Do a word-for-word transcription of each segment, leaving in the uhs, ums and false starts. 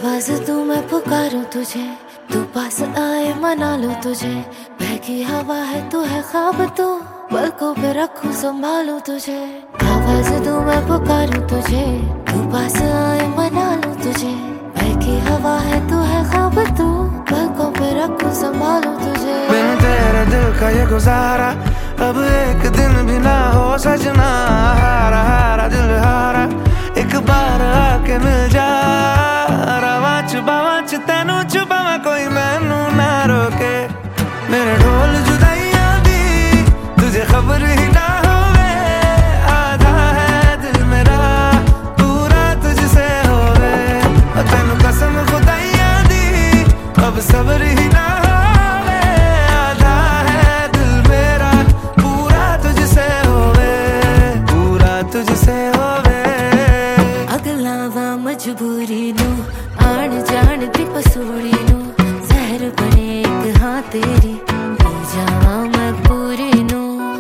आवाज तू मैं पुकारूं तुझे, तू पास आए मना लूं तुझे। बहकी हवा है तू है ख्वाब तू, पलकों पे रखूं संभालूं तुझे। आवाज तू मैं पुकारूं तुझे, तू पास आए मना लूं तुझे। बहकी हवा है तू है ख्वाब तू, पलकों पे रखूं संभालूं तुझे। बिन तेरे दिल का ये गुजारा अब एक दिन भी ना हो सजना। हारा हारा दिल हारा एक बार आके मिल जा। रवा छुपावा च तेनू छुपावा कोई मैनू ना रोके। मेरे ढोल जुदाइयां दी तुझे खबर ही ना होवे। आधा है दिल मेरा पूरा तुझसे होवे। तेनू कसम खुदाइयां दी अब सब्र ही ना होवे। आधा है दिल मेरा पूरा तुझसे होवे, पूरा तुझसे होवे। अगलावा मजबूरी नू आन जान दी पसूड़ी नू, जहर बने एक हाँ तेरी पी जावा मैं पूरी नू।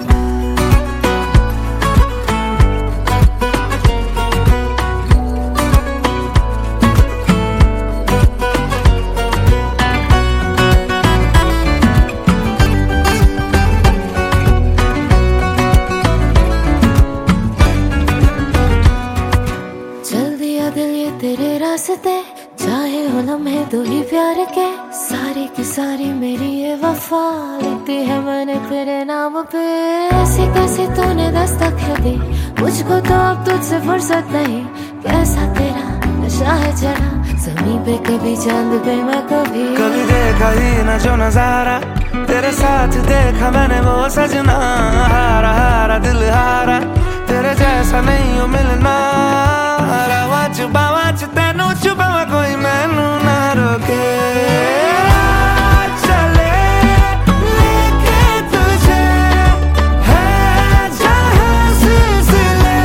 चल दिया दिल ये तेरे रास्ते, चाहे हो लम्हे दो ही प्यार के। सारी की सारी मेरी ये वफा लिखती है मैंने तेरे नाम पे। ऐसी कैसी तूने दस्तक है दी मुझको तो अब तुझसे फुर्सत नहीं। कैसा तेरा नशा है चढ़ा ज़मीं पे, कभी चांद पे मैं कभी। कभी देखा ही ना जो नजारा तेरे साथ देखा मैंने वो सजना। हारा हारा दिल हारा तेरे जैसा नहीं हो मिलना। रवा छुपावा च तेनू छुपावा कोई मैनू ना रोके। चले लेके तुझे है जहाँ सिलसिले।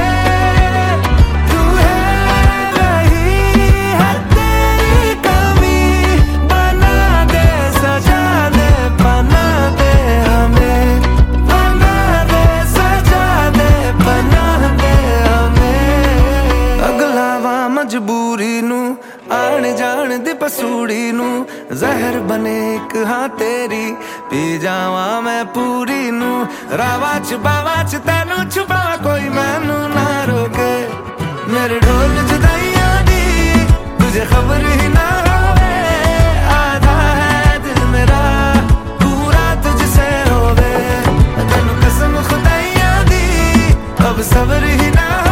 तू है वही है तेरी कमी, बना दे सजा दे बना दे हमें। बना दे सजा दे बना दे हमें। अगलावा मजबूरी नू आन जान दी पसूड़ी नू, जहर बने एक हाँ तेरी पी जावा मैं पूरी नू। रावा छुपावा च तेनू छुपावा कोई मैनू ना रोके। मेरे ढोल जुदाइयां दी तुझे खबर ही ना होवे। आधा है दिल मेरा पूरा तुझसे होवे। तेनू कसम खुदाइयां दी अब सब्र ही ना